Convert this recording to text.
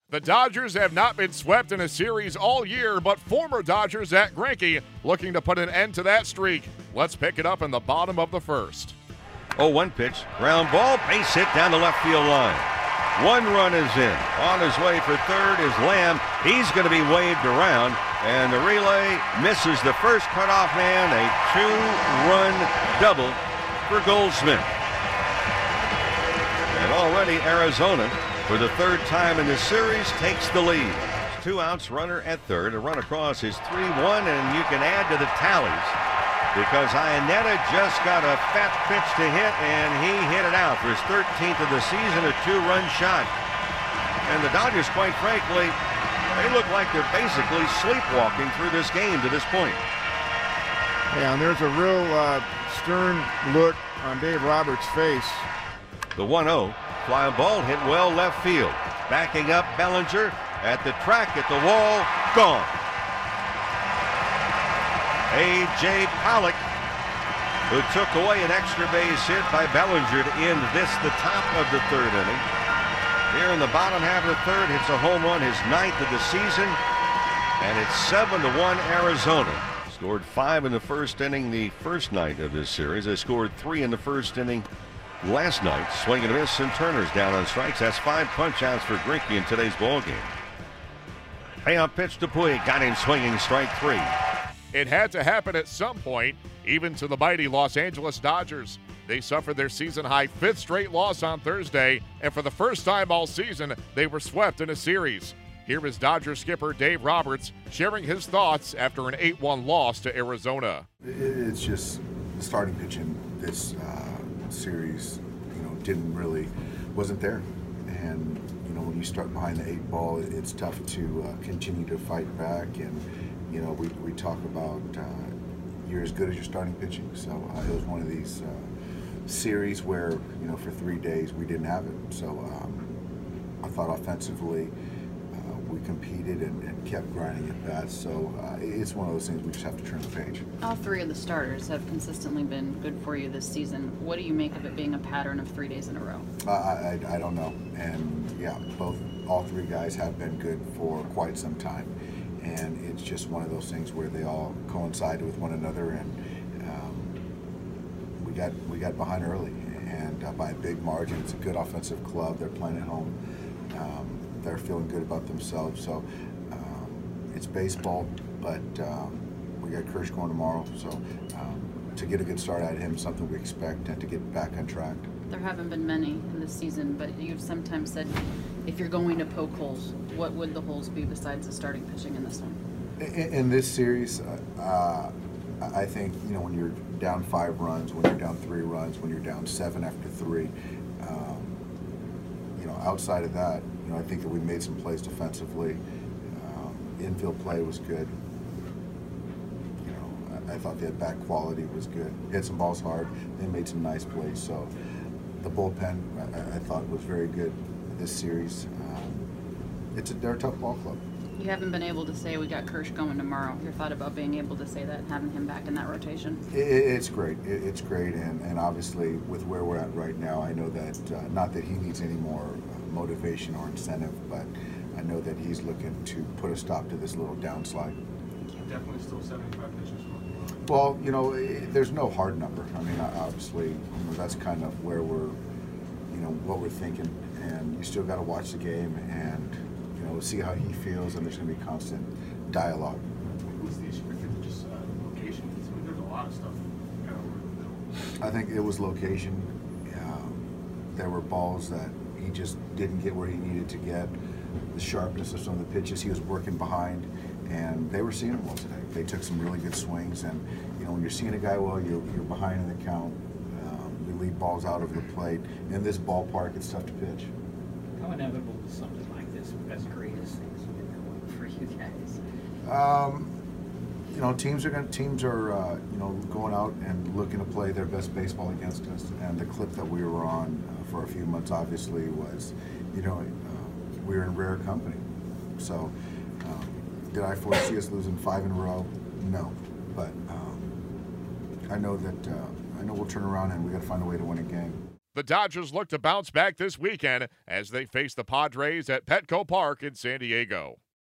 The Dodgers have not been swept in a series all year, but former Dodger Zack Greinke looking to put an end to that streak. Let's pick it up in the bottom of the first. 0-1 pitch, ground ball, base hit down the left field line. One run is in. On his way for third is Lamb. He's going to be waved around, and the relay misses the first cutoff man. A two-run double for Goldschmidt. And already Arizona, for the third time in this series, takes the lead. 2 outs, runner at third. A run across is 3-1, and you can add to the tallies because Iannetta just got a fat pitch to hit, and he hit it out for his 13th of the season, a 2-run shot. And the Dodgers, quite frankly, they look like they're basically sleepwalking through this game to this point. Yeah, and there's a real stern look on Dave Roberts' face. The 1-0. Fly ball hit well left field. Backing up Bellinger at the track, at the wall, gone. A.J. Pollock, who took away an extra base hit by Bellinger to end this, the top of the third inning. Here in the bottom half of the third, hits a home run, his 9th of the season, and it's 7-1 Arizona. Scored 5 in the first inning the first night of this series. They scored 3 in the first inning last night. Swing and a miss, and Turner's down on strikes. That's 5 punch outs for Greinke in today's ball game. Payoff pitch to Puig, got him swinging, strike 3. It had to happen at some point, even to the mighty Los Angeles Dodgers. They suffered their season-high 5th straight loss on Thursday, and for the first time all season, they were swept in a series. Here is Dodger skipper Dave Roberts sharing his thoughts after an 8-1 loss to Arizona. It's just the starting pitching this series, wasn't there. And, when you start behind the 8 ball, it's tough to continue to fight back. And, we talk about you're as good as your starting pitching. So it was one of these series where, for 3 days we didn't have it. So I thought offensively we competed and kept grinding at bats. So it's one of those things we just have to turn the page. All 3 of the starters have consistently been good for you this season. What do you make of it being a pattern of 3 days in a row? I don't know. And yeah, all 3 guys have been good for quite some time. And it's just one of those things where they all coincide with one another, and we got behind early, and by a big margin. It's a good offensive club. They're playing at home. They're feeling good about themselves. So it's baseball, but we got Kersh going tomorrow. So to get a good start out of him is something we expect, and to get back on track. There haven't been many in this season, but you've sometimes said if you're going to poke holes, what would the holes be besides the starting pitching in this one? In this series, I think, when you're down 5 runs, when you're down 3 runs, when you're down 7 after 3, outside of that, I think that we made some plays defensively. Infield play was good. I thought their back quality was good. Hit some balls hard. They made some nice plays. So the bullpen, I thought, was very good this series. They're a tough ball club. You haven't been able to say we got Kersh going tomorrow. Your thought about being able to say that and having him back in that rotation? It's great. It's great, and obviously with where we're at right now, I know that not that he needs any more motivation or incentive, but I know that he's looking to put a stop to this little downslide. Definitely still 75 pitches. Well, there's no hard number. I mean, obviously, that's kind of where we're, what we're thinking, and you still got to watch the game and, see how he feels, and there's going to be constant dialogue. What was the issue? Just location? There's a lot of stuff kind of over the middle. I think it was location. There were balls that he just didn't get where he needed to get. The sharpness of some of the pitches he was working behind, and they were seeing it well today. They took some really good swings, and when you're seeing a guy well, you're behind in the count. You lead balls out of the plate. In this ballpark, it's tough to pitch. How inevitable is something like this, as great as things have been going for you guys? Teams are going out and looking to play their best baseball against us. And the clip that we were on for a few months, obviously, was, we were in rare company. So, did I foresee us losing 5 in a row? No, but I know we'll turn around, and we got to find a way to win a game. The Dodgers look to bounce back this weekend as they face the Padres at Petco Park in San Diego.